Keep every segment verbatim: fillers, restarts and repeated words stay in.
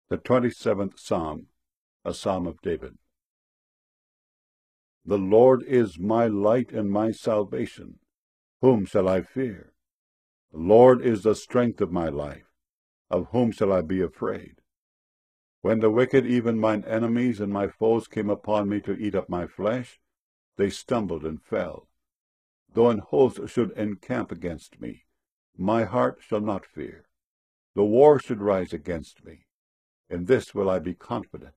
The twenty-seventh Psalm, a Psalm of David. The Lord is my light and my salvation. Whom shall I fear? The Lord is the strength of my life. Of whom shall I be afraid? When the wicked, even mine enemies and my foes, came upon me to eat up my flesh, they stumbled and fell. Though an host should encamp against me, my heart shall not fear. Though war should rise against me, in this will I be confident.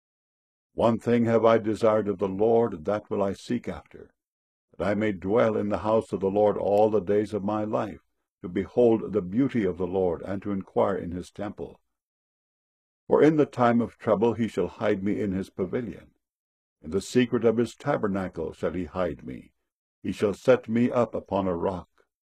One thing have I desired of the Lord, that will I seek after, that I may dwell in the house of the Lord all the days of my life, to behold the beauty of the Lord, and to inquire in his temple. For in the time of trouble he shall hide me in his pavilion. In the secret of his tabernacle shall he hide me. He shall set me up upon a rock.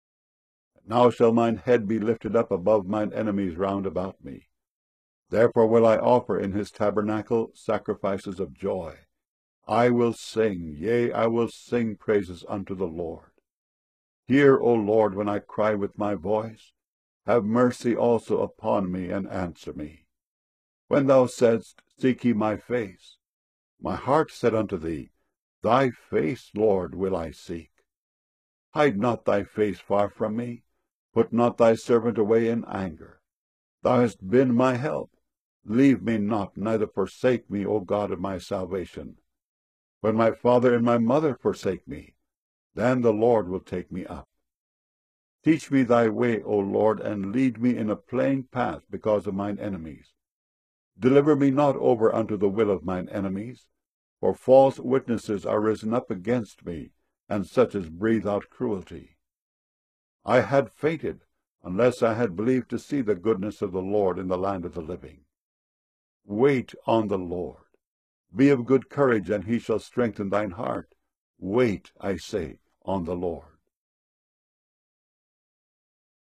Now shall mine head be lifted up above mine enemies round about me. Therefore will I offer in his tabernacle sacrifices of joy. I will sing, yea, I will sing praises unto the Lord. Hear, O Lord, when I cry with my voice. Have mercy also upon me, and answer me. When thou saidst, Seek ye my face, my heart said unto thee, Thy face, Lord, will I seek. Hide not thy face far from me. Put not thy servant away in anger. Thou hast been my help. Leave me not, neither forsake me, O God of my salvation. When my father and my mother forsake me, then the Lord will take me up. Teach me thy way, O Lord, and lead me in a plain path because of mine enemies. Deliver me not over unto the will of mine enemies, for false witnesses are risen up against me, and such as breathe out cruelty. I had fainted, unless I had believed to see the goodness of the Lord in the land of the living. Wait on the Lord. Be of good courage, and he shall strengthen thine heart. Wait, I say, on the Lord.